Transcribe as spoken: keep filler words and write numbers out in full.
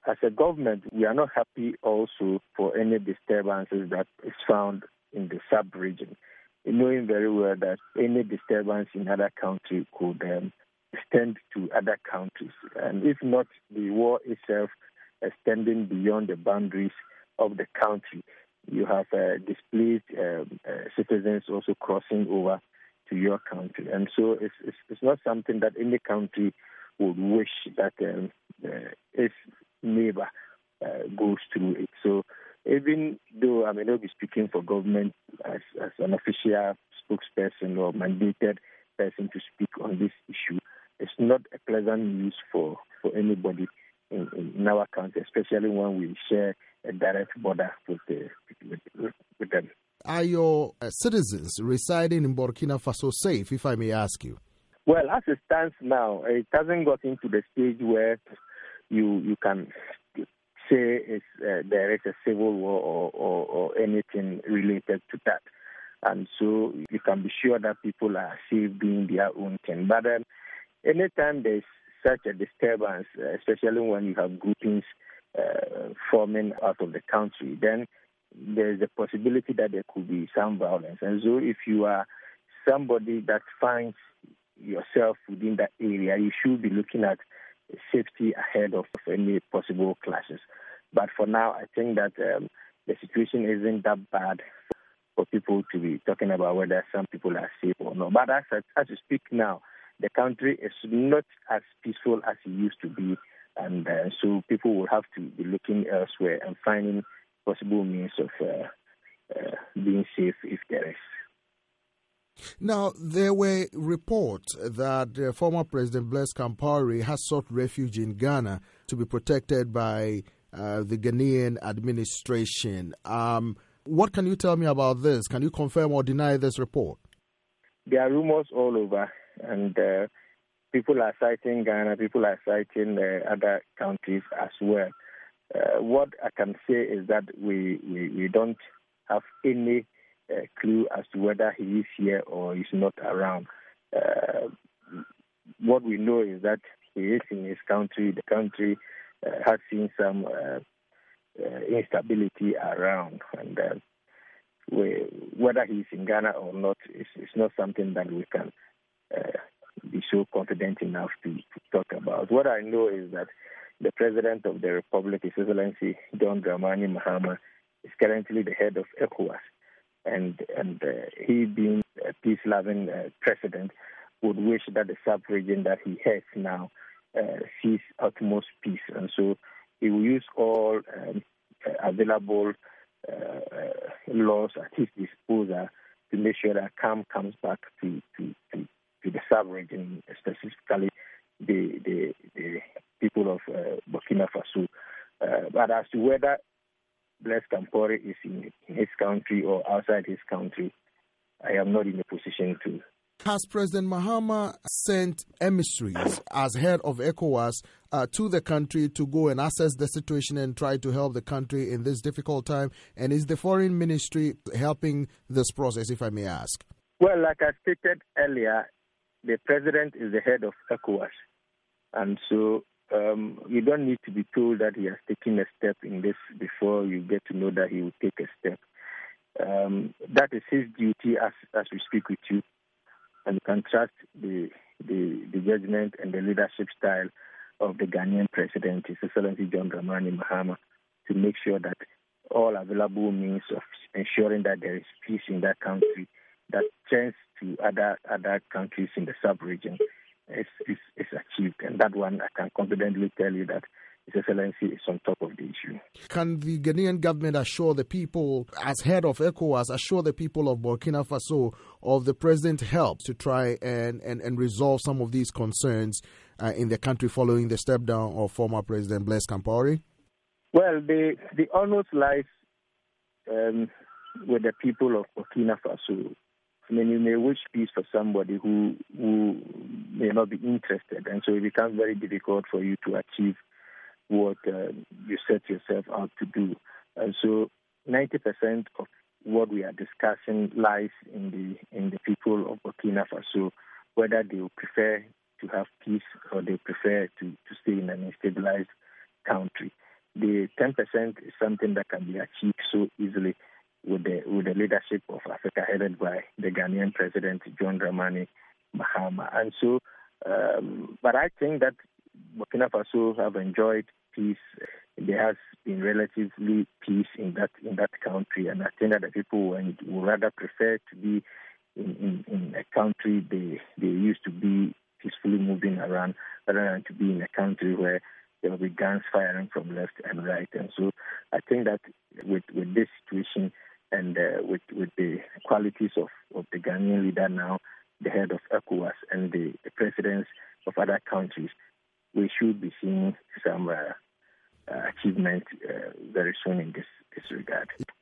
as a government, we are not happy also for any disturbances that is found in the sub-region, knowing very well that any disturbance in other country could um, extend to other countries. And if not the war itself extending beyond the boundaries of the country, you have uh, displaced um, uh, citizens also crossing over to your country. And so it's, it's, it's not something that any country would wish that um, uh, its neighbor uh, goes through it. So even though I may not be speaking for government as, as an official spokesperson or mandated person to speak on this issue, it's not a pleasant news for, for anybody in, in our country, especially when we share a direct border with, the, with, with, with them. Are your uh, citizens residing in Burkina Faso safe, if I may ask you? Well, as it stands now, it hasn't gotten to the stage where you you can say it's, uh, there is a civil war or, or, or anything related to that. And so you can be sure that people are safe doing their own thing. But um, anytime there's such a disturbance, uh, especially when you have groupings uh, forming out of the country, then there's a possibility that there could be some violence. And so if you are somebody that finds yourself within that area, you should be looking at safety ahead of any possible clashes. But for now, I think that um, the situation isn't that bad for people to be talking about whether some people are safe or not. But as, as we speak now, the country is not as peaceful as it used to be, and uh, so people will have to be looking elsewhere and finding possible means of uh, uh, being safe if there is. Now, there were reports that uh, former President Blaise Compaoré has sought refuge in Ghana to be protected by uh, the Ghanaian administration. Um, what can you tell me about this? Can you confirm or deny this report? There are rumors all over, and uh, people are citing Ghana, people are citing uh, other countries as well. Uh, what I can say is that we, we, we don't have any uh, clue as to whether he is here or is not around. Uh, what we know is that he is in his country. The country uh, has seen some uh, uh, instability around, and uh, we, whether he's in Ghana or not is, is not something that we can uh, be so confident enough to, to talk about. What I know is that the President of the Republic, His Excellency John Dramani Mahama, is currently the head of ECOWAS, and and uh, he, being a peace-loving uh, president, would wish that the sub-region that he has now uh, sees utmost peace, and so he will use all um, available uh, laws at his disposal to make sure that calm comes back to to, to, to the sub-region, specifically the the, the people of uh, Burkina Faso. Uh, but as to whether Blaise Compaoré is in his country or outside his country, I am not in a position to. Has President Mahama sent emissaries as head of ECOWAS uh, to the country to go and assess the situation and try to help the country in this difficult time? And is the foreign ministry helping this process, if I may ask? Well, like I stated earlier, the president is the head of ECOWAS. And so um, you don't need to be told that he has taken a step in this before you get to know that he will take a step. Um, that is his duty as, as we speak with you. And you can trust the, the the judgment and the leadership style of the Ghanaian president, His Excellency John Dramani Mahama, to make sure that all available means of ensuring that there is peace in that country that turns to other other countries in the sub-region is, is, is achieved. And that one, I can confidently tell you that His Excellency is on top of the issue. Can the Ghanaian government assure the people, as head of ECOWAS, assure the people of Burkina Faso of the president's help to try and, and, and resolve some of these concerns uh, in the country following the step down of former President Blaise Compaoré? Well, the, the onus lies um, with the people of Burkina Faso. I mean, you may wish peace for somebody who, who may not be interested, and so it becomes very difficult for you to achieve what uh, you set yourself out to do. And so ninety percent of what we are discussing lies in the in the people of Burkina Faso, whether they would prefer to have peace or they prefer to, to stay in an unstabilized country. the ten percent is something that can be achieved so easily with the with the leadership of Africa headed by the Ghanaian President John Dramani Mahama. And so, um, but I think that Burkina Faso have enjoyed peace. There has been relatively peace in that in that country, and I think that the people would rather prefer to be in, in, in a country they they used to be peacefully moving around, rather than to be in a country where there will be guns firing from left and right. And so I think that with, with this situation and uh, with with the qualities of, of the Ghanaian leader now, the head of ECOWAS and the, the presidents of other countries, we should be seeing some uh, uh, achievement uh, very soon in this, this regard.